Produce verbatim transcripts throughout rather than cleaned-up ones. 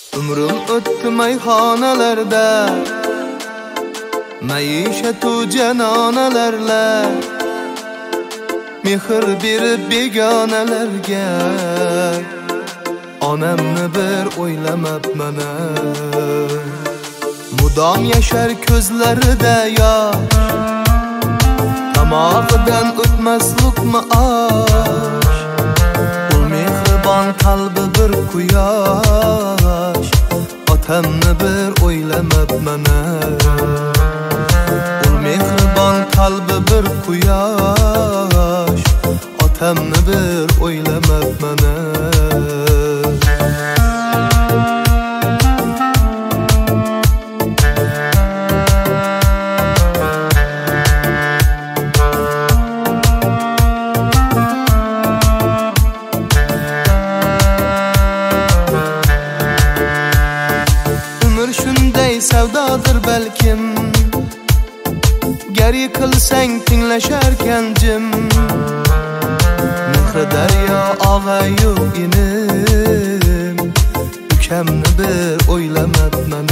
Umrim o'tdi mayxonalarda, maishat-u janonalarla, mehr berib begonalarga. Onamni bir o'ylamabman. Mudom yashar ko'zlarida yosh, tomog'idan o'tmas luqma osh. U mehribon qalbi bir quyosh, otamni bir o'ylamabman. U mehribon qalbi bir quyosh, otamni bir o'ylamabman. Savdodir balkim, gar yiqilsang tinglasharkan jim. Mehri daryo og'ayu inim, ukamni bir o'ylamabman.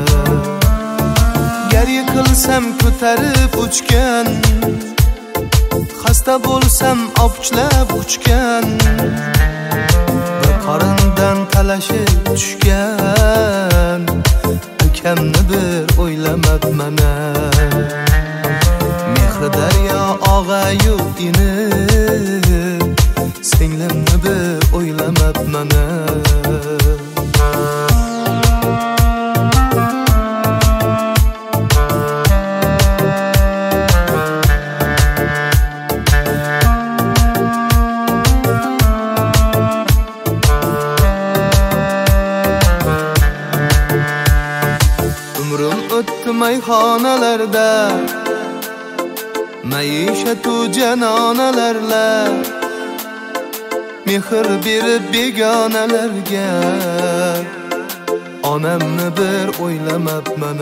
Gar yiqilsam ko'tarib uchgan, xasta bo'lsam opichlab quchgan. Bir qorindan talashib tushgan, ukamni bir o'ylamabman. Mehri daryo og'ayu inim, singlimni bir o'ylamabman. O'tdi mayxonalarda, maishat-u janonalarla, mehr berib begonalarga. Onamni bir o'ylamabman.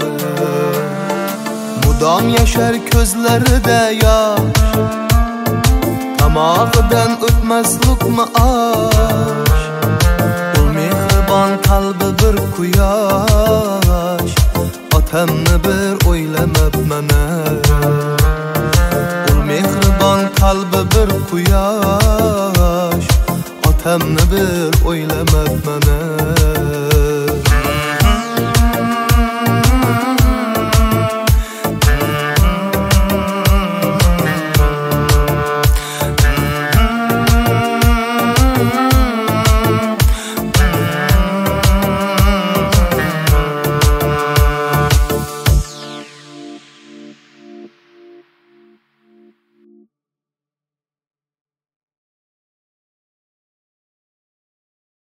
Mudom yashar ko'zlarida yosh, tomog'idan o'tmas luqma osh. U mehribon qalbi bir quyosh, otamni bir o'ylamabman. U mehribon qalbi bir quyosh, otamni bir o'ylamabman.